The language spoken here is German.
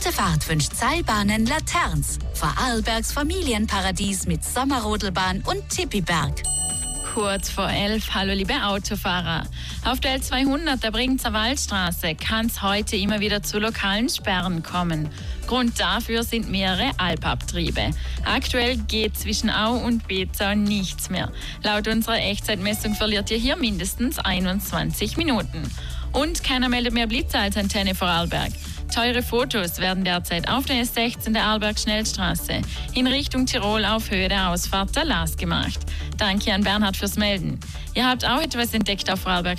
Gute Fahrt wünscht Seilbahnen Laterns. Vorarlbergs Familienparadies mit Sommerrodelbahn und Tippiberg. Kurz vor 11. Hallo liebe Autofahrer. Auf der L200 der Bregenzer Waldstraße kann es heute immer wieder zu lokalen Sperren kommen. Grund dafür sind mehrere Alpabtriebe. Aktuell geht zwischen Au und Bezau nichts mehr. Laut unserer Echtzeitmessung verliert ihr hier mindestens 21 Minuten. Und keiner meldet mehr Blitzer als Antenne Vorarlberg. Teure Fotos werden derzeit auf der S16 der Arlberg-Schnellstraße in Richtung Tirol auf Höhe der Ausfahrt der Laas gemacht. Danke an Bernhard fürs Melden. Ihr habt auch etwas entdeckt auf Vorarlberg